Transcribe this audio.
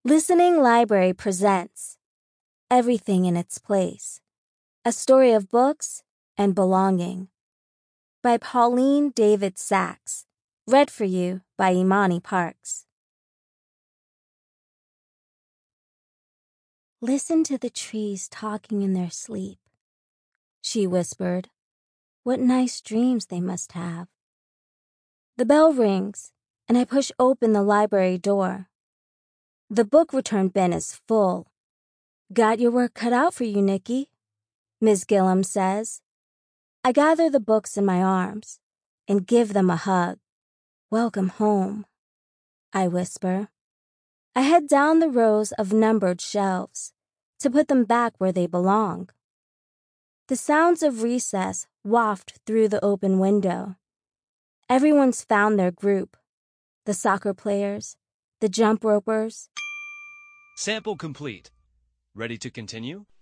Listening Library presents Everything in Its Place, a story of books and belonging, by Pauline David Sachs, read for you by Imani Parks. Listen to the trees talking in their sleep, she whispered. What nice dreams they must have. The bell rings, and I push open the library door. The book return bin is full. Got your work cut out for you, Nikki, Ms. Gillum says. I gather the books in my arms and give them a hug. Welcome home, I whisper. I head down the rows of numbered shelves to put them back where they belong. The sounds of recess waft through the open window. Everyone's found their group. The soccer players, the jump ropers. Sample complete. Ready to continue?